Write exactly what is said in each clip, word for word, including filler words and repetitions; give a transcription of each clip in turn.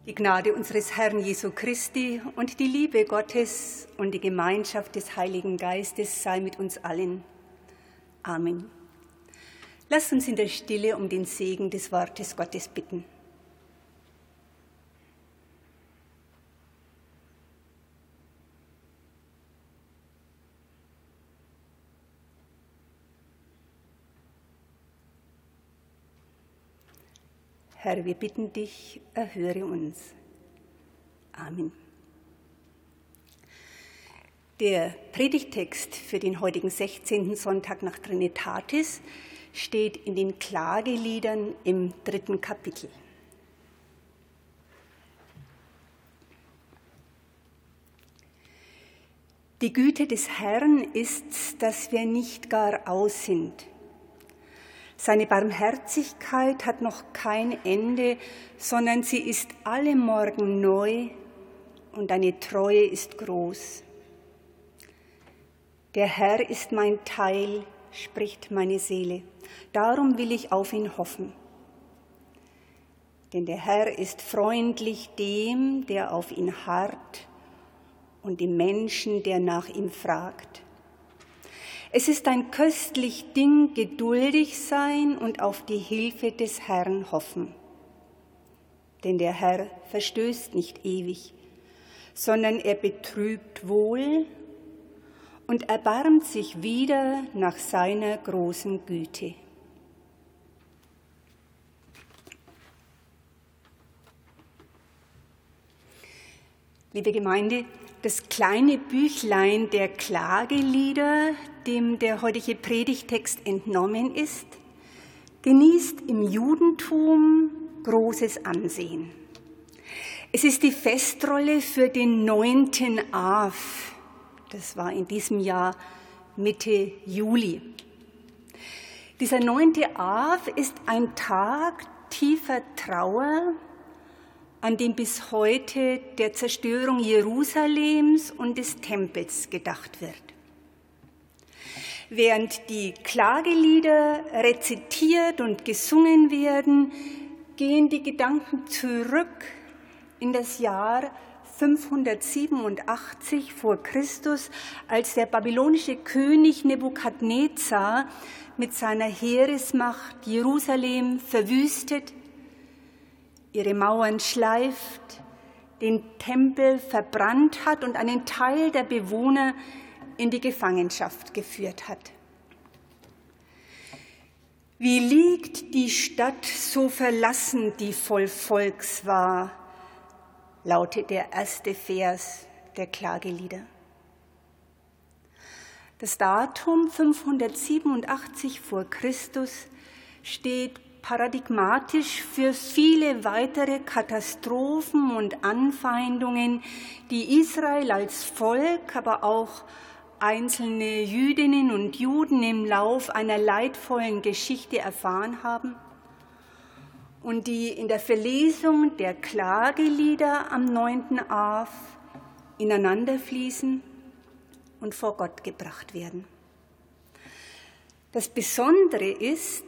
Die Gnade unseres Herrn Jesu Christi und die Liebe Gottes und die Gemeinschaft des Heiligen Geistes sei mit uns allen. Amen. Lasst uns in der Stille um den Segen des Wortes Gottes bitten. Herr, wir bitten dich, erhöre uns. Amen. Der Predigttext für den heutigen sechzehnten Sonntag nach Trinitatis steht in den Klageliedern im dritten Kapitel. Die Güte des Herrn ist, dass wir nicht gar aus sind. Seine Barmherzigkeit hat noch kein Ende, sondern sie ist alle Morgen neu und deine Treue ist groß. Der Herr ist mein Teil, spricht meine Seele, darum will ich auf ihn hoffen. Denn der Herr ist freundlich dem, der auf ihn harrt, und dem Menschen, der nach ihm fragt. Es ist ein köstlich Ding, geduldig sein und auf die Hilfe des Herrn hoffen. Denn der Herr verstößt nicht ewig, sondern er betrübt wohl und erbarmt sich wieder nach seiner großen Güte. Liebe Gemeinde, das kleine Büchlein der Klagelieder, dem der heutige Predigtext entnommen ist, genießt im Judentum großes Ansehen. Es ist die Festrolle für den neunten Av. Das war in diesem Jahr Mitte Juli. Dieser neunte Av ist ein Tag tiefer Trauer, an dem bis heute der Zerstörung Jerusalems und des Tempels gedacht wird. Während die Klagelieder rezitiert und gesungen werden, gehen die Gedanken zurück in das Jahr fünfhundertsiebenundachtzig vor Christus, als der babylonische König Nebukadnezar mit seiner Heeresmacht Jerusalem verwüstet, ihre Mauern schleift, den Tempel verbrannt hat und einen Teil der Bewohner in die Gefangenschaft geführt hat. Wie liegt die Stadt so verlassen, die voll Volks war, lautet der erste Vers der Klagelieder. Das Datum fünfhundertsiebenundachtzig vor Christus steht paradigmatisch für viele weitere Katastrophen und Anfeindungen, die Israel als Volk, aber auch einzelne Jüdinnen und Juden im Lauf einer leidvollen Geschichte erfahren haben und die in der Verlesung der Klagelieder am neunten Av ineinanderfließen und vor Gott gebracht werden. Das Besondere ist,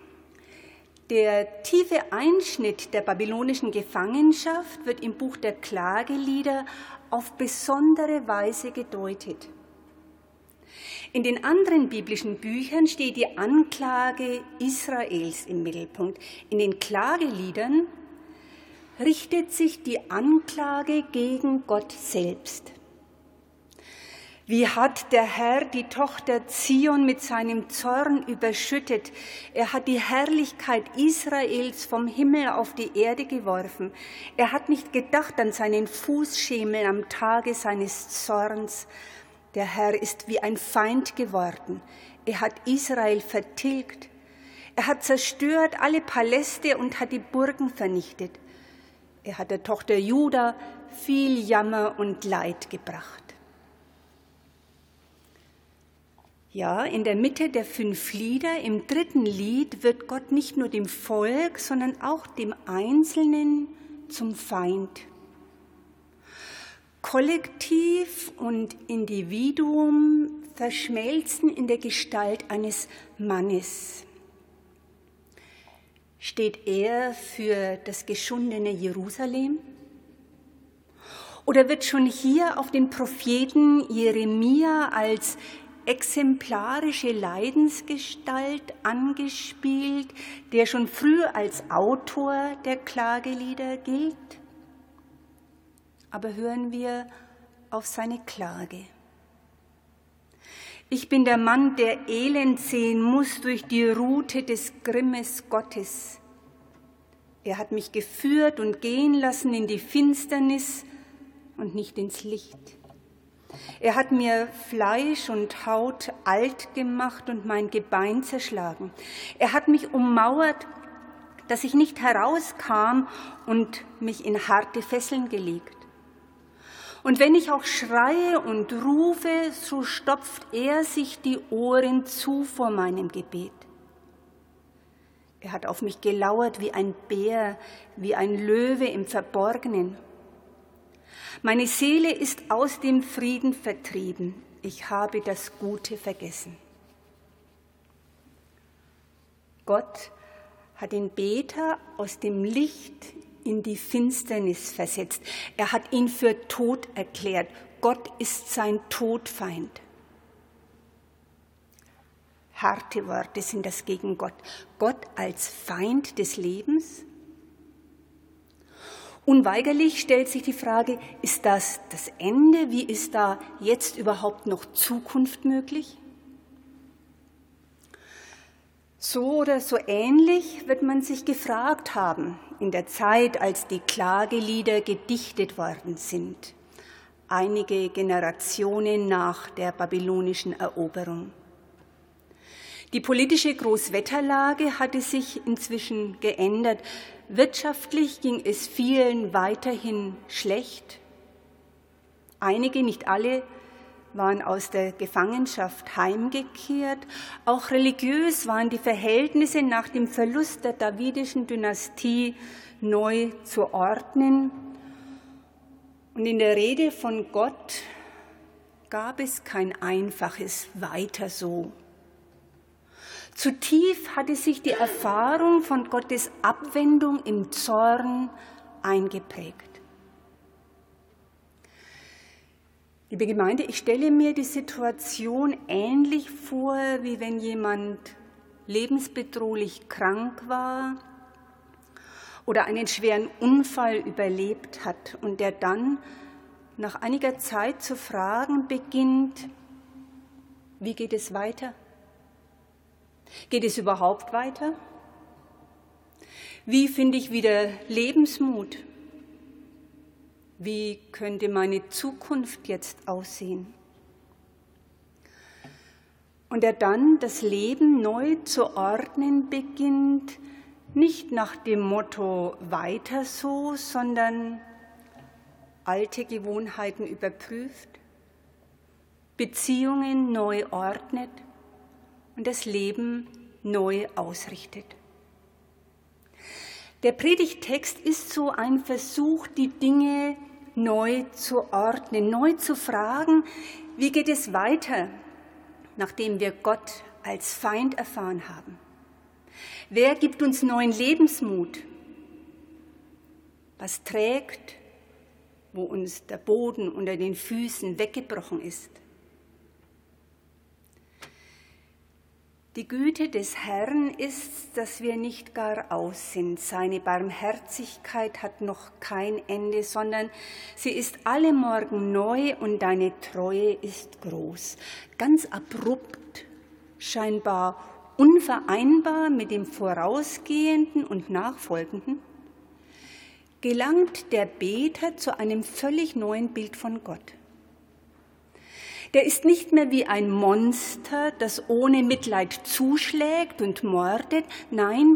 der tiefe Einschnitt der babylonischen Gefangenschaft wird im Buch der Klagelieder auf besondere Weise gedeutet. In den anderen biblischen Büchern steht die Anklage Israels im Mittelpunkt. In den Klageliedern richtet sich die Anklage gegen Gott selbst. Wie hat der Herr die Tochter Zion mit seinem Zorn überschüttet? Er hat die Herrlichkeit Israels vom Himmel auf die Erde geworfen. Er hat nicht gedacht an seinen Fußschemel am Tage seines Zorns. Der Herr ist wie ein Feind geworden. Er hat Israel vertilgt. Er hat zerstört alle Paläste und hat die Burgen vernichtet. Er hat der Tochter Juda viel Jammer und Leid gebracht. Ja, in der Mitte der fünf Lieder, im dritten Lied, wird Gott nicht nur dem Volk, sondern auch dem Einzelnen zum Feind. Kollektiv und Individuum verschmelzen in der Gestalt eines Mannes. Steht er für das geschundene Jerusalem? Oder wird schon hier auf den Propheten Jeremia als exemplarische Leidensgestalt angespielt, der schon früh als Autor der Klagelieder gilt? Aber hören wir auf seine Klage. Ich bin der Mann, der Elend sehen muss durch die Rute des Grimmes Gottes. Er hat mich geführt und gehen lassen in die Finsternis und nicht ins Licht. Er hat mir Fleisch und Haut alt gemacht und mein Gebein zerschlagen. Er hat mich ummauert, dass ich nicht herauskam und mich in harte Fesseln gelegt. Und wenn ich auch schreie und rufe, so stopft er sich die Ohren zu vor meinem Gebet. Er hat auf mich gelauert wie ein Bär, wie ein Löwe im Verborgenen. Meine Seele ist aus dem Frieden vertrieben. Ich habe das Gute vergessen. Gott hat den Beter aus dem Licht in die Finsternis versetzt. Er hat ihn für tot erklärt. Gott ist sein Todfeind. Harte Worte sind das gegen Gott. Gott als Feind des Lebens? Unweigerlich stellt sich die Frage, ist das das Ende? Wie ist da jetzt überhaupt noch Zukunft möglich? So oder so ähnlich wird man sich gefragt haben in der Zeit, als die Klagelieder gedichtet worden sind, einige Generationen nach der babylonischen Eroberung. Die politische Großwetterlage hatte sich inzwischen geändert. Wirtschaftlich ging es vielen weiterhin schlecht. Einige, nicht alle, waren aus der Gefangenschaft heimgekehrt. Auch religiös waren die Verhältnisse nach dem Verlust der davidischen Dynastie neu zu ordnen. Und in der Rede von Gott gab es kein einfaches Weiter so. Zu tief hatte sich die Erfahrung von Gottes Abwendung im Zorn eingeprägt. Liebe Gemeinde, ich stelle mir die Situation ähnlich vor, wie wenn jemand lebensbedrohlich krank war oder einen schweren Unfall überlebt hat und der dann nach einiger Zeit zu fragen beginnt, wie geht es weiter? Geht es überhaupt weiter? Wie finde ich wieder Lebensmut? Wie könnte meine Zukunft jetzt aussehen? Und er dann das Leben neu zu ordnen beginnt, nicht nach dem Motto weiter so, sondern alte Gewohnheiten überprüft, Beziehungen neu ordnet und das Leben neu ausrichtet. Der Predigttext ist so ein Versuch, die Dinge neu zu ordnen, neu zu fragen, wie geht es weiter, nachdem wir Gott als Feind erfahren haben? Wer gibt uns neuen Lebensmut? Was trägt, wo uns der Boden unter den Füßen weggebrochen ist? Die Güte des Herrn ist, dass wir nicht gar aus sind. Seine Barmherzigkeit hat noch kein Ende, sondern sie ist alle Morgen neu und deine Treue ist groß. Ganz abrupt, scheinbar unvereinbar mit dem Vorausgehenden und Nachfolgenden, gelangt der Beter zu einem völlig neuen Bild von Gott. Der ist nicht mehr wie ein Monster, das ohne Mitleid zuschlägt und mordet. Nein,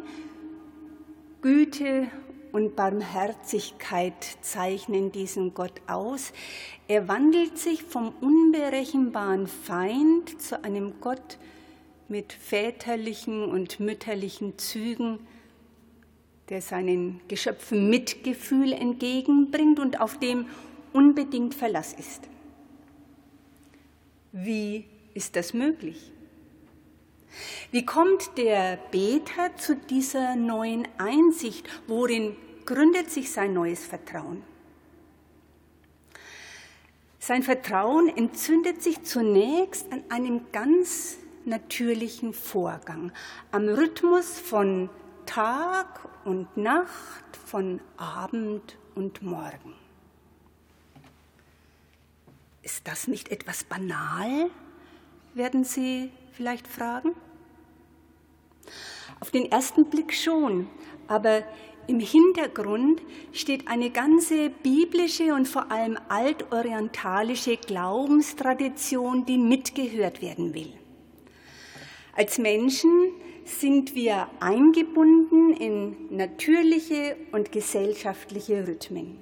Güte und Barmherzigkeit zeichnen diesen Gott aus. Er wandelt sich vom unberechenbaren Feind zu einem Gott mit väterlichen und mütterlichen Zügen, der seinen Geschöpfen Mitgefühl entgegenbringt und auf dem unbedingt Verlass ist. Wie ist das möglich? Wie kommt der Beter zu dieser neuen Einsicht? Worin gründet sich sein neues Vertrauen? Sein Vertrauen entzündet sich zunächst an einem ganz natürlichen Vorgang, am Rhythmus von Tag und Nacht, von Abend und Morgen. Ist das nicht etwas banal, werden Sie vielleicht fragen? Auf den ersten Blick schon, aber im Hintergrund steht eine ganze biblische und vor allem altorientalische Glaubenstradition, die mitgehört werden will. Als Menschen sind wir eingebunden in natürliche und gesellschaftliche Rhythmen.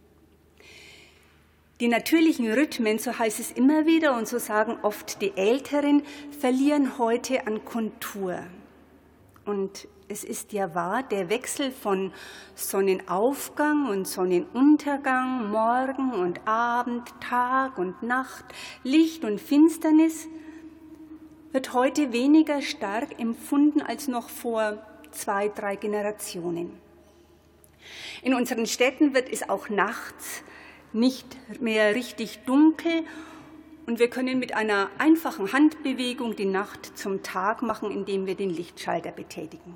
Die natürlichen Rhythmen, so heißt es immer wieder und so sagen oft die Älteren, verlieren heute an Kontur. Und es ist ja wahr, der Wechsel von Sonnenaufgang und Sonnenuntergang, Morgen und Abend, Tag und Nacht, Licht und Finsternis wird heute weniger stark empfunden als noch vor zwei, drei Generationen. In unseren Städten wird es auch nachts nicht mehr richtig dunkel und wir können mit einer einfachen Handbewegung die Nacht zum Tag machen, indem wir den Lichtschalter betätigen.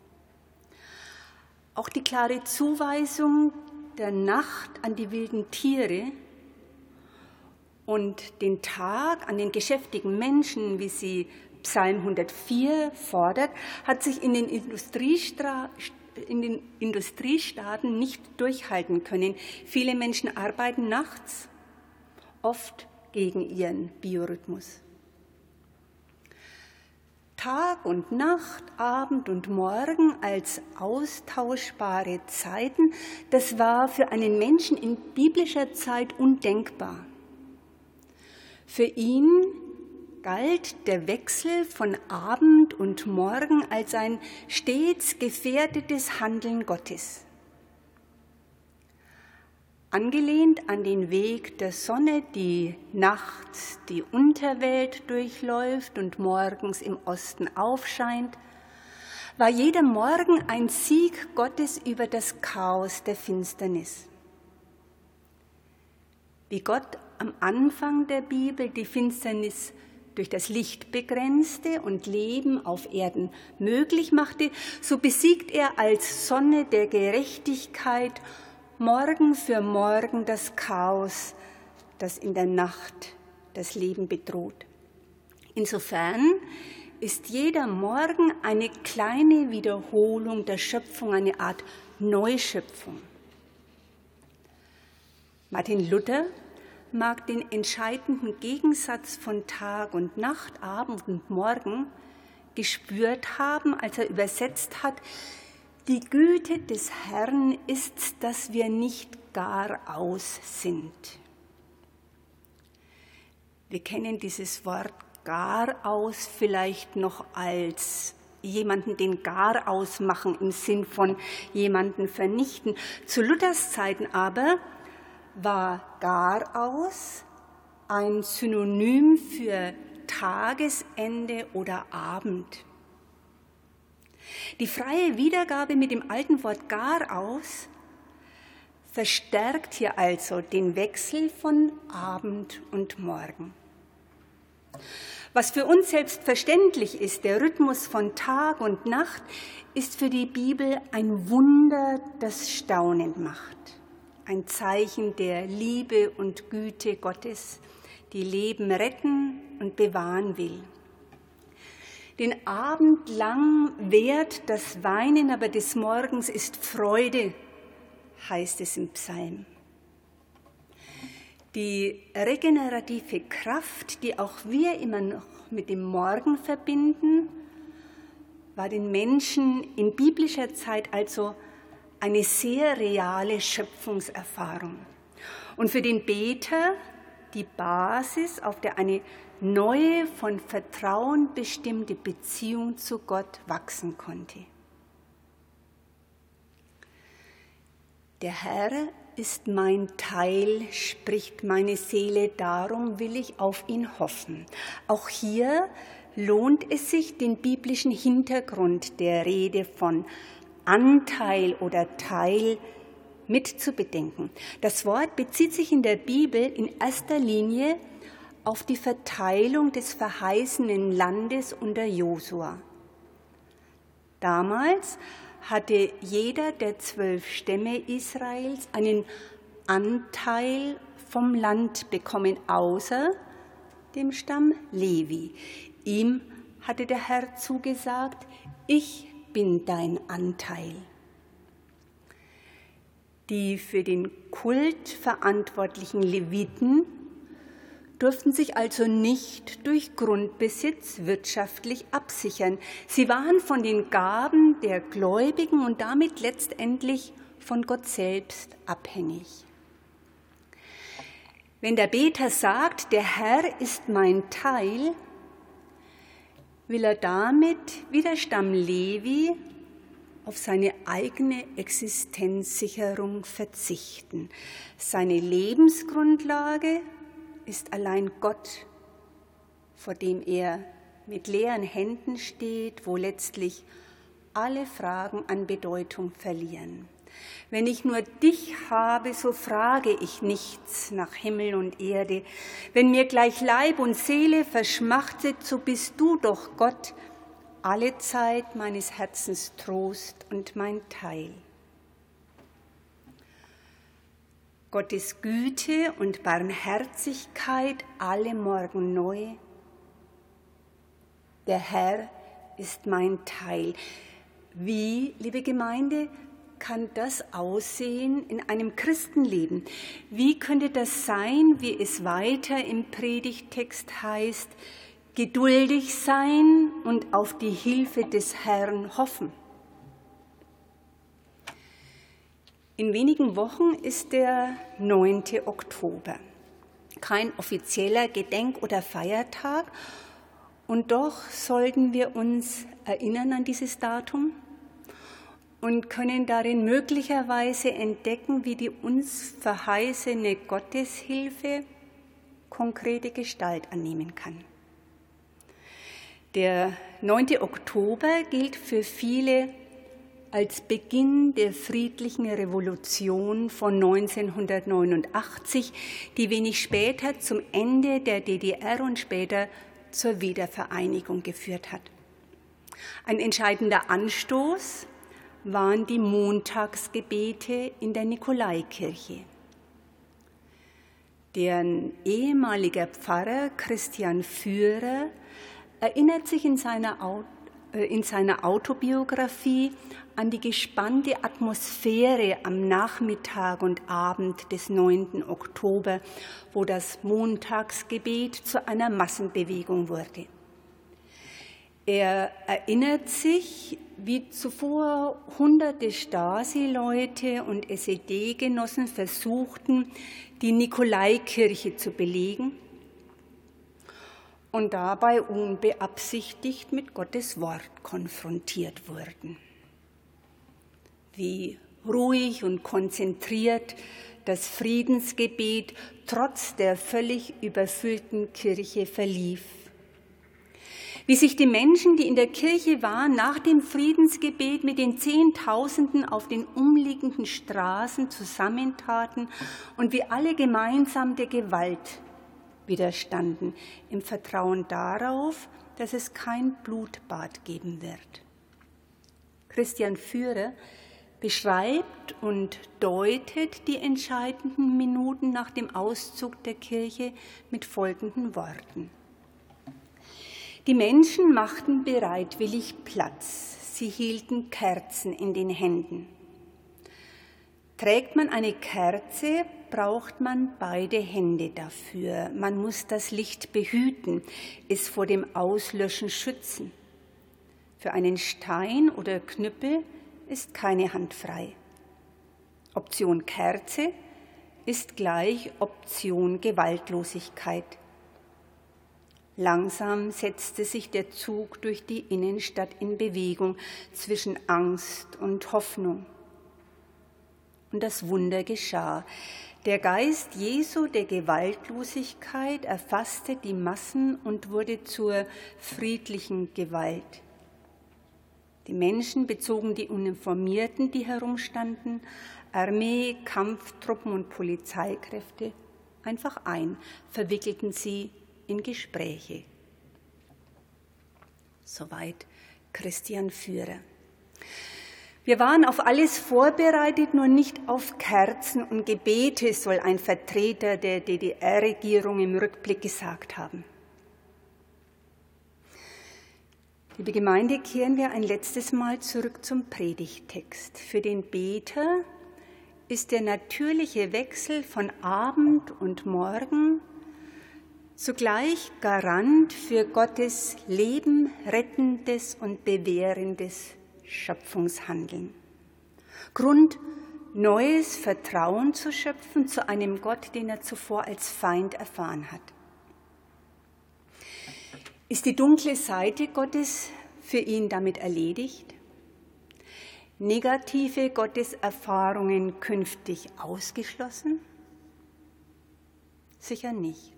Auch die klare Zuweisung der Nacht an die wilden Tiere und den Tag an den geschäftigen Menschen, wie sie Psalm hundertvier fordert, hat sich in den, Industriestra- in den Industriestaaten nicht durchhalten können. Viele Menschen arbeiten nachts, oft gegen ihren Biorhythmus. Tag und Nacht, Abend und Morgen als austauschbare Zeiten, das war für einen Menschen in biblischer Zeit undenkbar. Für ihn galt der Wechsel von Abend und Morgen als ein stets gefährdetes Handeln Gottes. Angelehnt an den Weg der Sonne, die nachts die Unterwelt durchläuft und morgens im Osten aufscheint, war jeder Morgen ein Sieg Gottes über das Chaos der Finsternis. Wie Gott am Anfang der Bibel die Finsternis durch das Licht begrenzte und Leben auf Erden möglich machte, so besiegt er als Sonne der Gerechtigkeit Morgen für Morgen das Chaos, das in der Nacht das Leben bedroht. Insofern ist jeder Morgen eine kleine Wiederholung der Schöpfung, eine Art Neuschöpfung. Martin Luther mag den entscheidenden Gegensatz von Tag und Nacht, Abend und Morgen gespürt haben, als er übersetzt hat: Die Güte des Herrn ist, dass wir nicht gar aus sind. Wir kennen dieses Wort gar aus vielleicht noch als jemanden den gar ausmachen im Sinn von jemanden vernichten. Zu Luthers Zeiten aber war gar aus ein Synonym für Tagesende oder Abend. Die freie Wiedergabe mit dem alten Wort gar aus verstärkt hier also den Wechsel von Abend und Morgen. Was für uns selbstverständlich ist, der Rhythmus von Tag und Nacht, ist für die Bibel ein Wunder, das staunend macht. Ein Zeichen der Liebe und Güte Gottes, die Leben retten und bewahren will. Den Abend lang währt das Weinen, aber des Morgens ist Freude, heißt es im Psalm. Die regenerative Kraft, die auch wir immer noch mit dem Morgen verbinden, war den Menschen in biblischer Zeit also eine sehr reale Schöpfungserfahrung. Und für den Beter die Basis, auf der eine neue, von Vertrauen bestimmte Beziehung zu Gott wachsen konnte. Der Herr ist mein Teil, spricht meine Seele, darum will ich auf ihn hoffen. Auch hier lohnt es sich, den biblischen Hintergrund der Rede von Anteil oder Teil mitzubedenken. Das Wort bezieht sich in der Bibel in erster Linie auf die Verteilung des verheißenen Landes unter Josua. Damals hatte jeder der zwölf Stämme Israels einen Anteil vom Land bekommen, außer dem Stamm Levi. Ihm hatte der Herr zugesagt, ich bin dein Anteil. Die für den Kult verantwortlichen Leviten durften sich also nicht durch Grundbesitz wirtschaftlich absichern. Sie waren von den Gaben der Gläubigen und damit letztendlich von Gott selbst abhängig. Wenn der Beter sagt, der Herr ist mein Teil, will er damit wie der Stamm Levi auf seine eigene Existenzsicherung verzichten. Seine Lebensgrundlage ist allein Gott, vor dem er mit leeren Händen steht, wo letztlich alle Fragen an Bedeutung verlieren. Wenn ich nur dich habe, so frage ich nichts nach Himmel und Erde. Wenn mir gleich Leib und Seele verschmachtet, so bist du doch Gott, alle Zeit meines Herzens Trost und mein Teil. Gottes Güte und Barmherzigkeit alle Morgen neu. Der Herr ist mein Teil. Wie, liebe Gemeinde, kann das aussehen in einem Christenleben? Wie könnte das sein, wie es weiter im Predigttext heißt, geduldig sein und auf die Hilfe des Herrn hoffen? In wenigen Wochen ist der neunte Oktober. Kein offizieller Gedenk- oder Feiertag. Und doch sollten wir uns erinnern an dieses Datum und können darin möglicherweise entdecken, wie die uns verheißene Gotteshilfe konkrete Gestalt annehmen kann. Der neunte Oktober gilt für viele als Beginn der friedlichen Revolution von neunzehnhundertneunundachtzig, die wenig später zum Ende der D D R und später zur Wiedervereinigung geführt hat. Ein entscheidender Anstoß waren die Montagsgebete in der Nikolaikirche. Deren ehemaliger Pfarrer Christian Führer erinnert sich in seiner, in seiner Autobiografie an die gespannte Atmosphäre am Nachmittag und Abend des neunten Oktober, wo das Montagsgebet zu einer Massenbewegung wurde. Er erinnert sich, wie zuvor hunderte Stasi-Leute und S E D-Genossen versuchten, die Nikolaikirche zu belegen und dabei unbeabsichtigt mit Gottes Wort konfrontiert wurden. Wie ruhig und konzentriert das Friedensgebet trotz der völlig überfüllten Kirche verlief. Wie sich die Menschen, die in der Kirche waren, nach dem Friedensgebet mit den Zehntausenden auf den umliegenden Straßen zusammentaten und wie alle gemeinsam der Gewalt widerstanden, im Vertrauen darauf, dass es kein Blutbad geben wird. Christian Führer beschreibt und deutet die entscheidenden Minuten nach dem Auszug der Kirche mit folgenden Worten. Die Menschen machten bereitwillig Platz, sie hielten Kerzen in den Händen. Trägt man eine Kerze, braucht man beide Hände dafür. Man muss das Licht behüten, es vor dem Auslöschen schützen. Für einen Stein oder Knüppel ist keine Hand frei. Option Kerze ist gleich Option Gewaltlosigkeit. Langsam setzte sich der Zug durch die Innenstadt in Bewegung zwischen Angst und Hoffnung. Und das Wunder geschah. Der Geist Jesu der Gewaltlosigkeit erfasste die Massen und wurde zur friedlichen Gewalt. Die Menschen bezogen die Uniformierten, die herumstanden, Armee, Kampftruppen und Polizeikräfte einfach ein, verwickelten sie in Gespräche. Soweit Christian Führer. Wir waren auf alles vorbereitet, nur nicht auf Kerzen und Gebete, soll ein Vertreter der D D R-Regierung im Rückblick gesagt haben. Liebe Gemeinde, kehren wir ein letztes Mal zurück zum Predigttext. Für den Beter ist der natürliche Wechsel von Abend und Morgen zugleich Garant für Gottes Leben, rettendes und bewährendes Schöpfungshandeln. Grund, neues Vertrauen zu schöpfen zu einem Gott, den er zuvor als Feind erfahren hat. Ist die dunkle Seite Gottes für ihn damit erledigt? Negative Gotteserfahrungen künftig ausgeschlossen? Sicher nicht.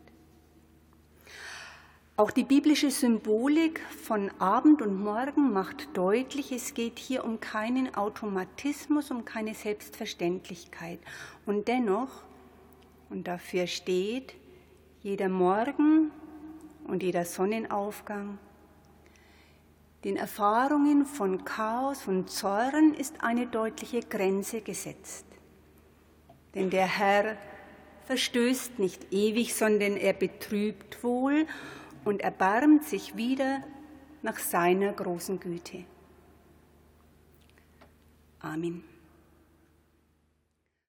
Auch die biblische Symbolik von Abend und Morgen macht deutlich, es geht hier um keinen Automatismus, um keine Selbstverständlichkeit. Und dennoch, und dafür steht, jeder Morgen und jeder Sonnenaufgang, den Erfahrungen von Chaos und Zorn ist eine deutliche Grenze gesetzt. Denn der Herr verstößt nicht ewig, sondern er betrübt wohl und erbarmt sich wieder nach seiner großen Güte. Amen.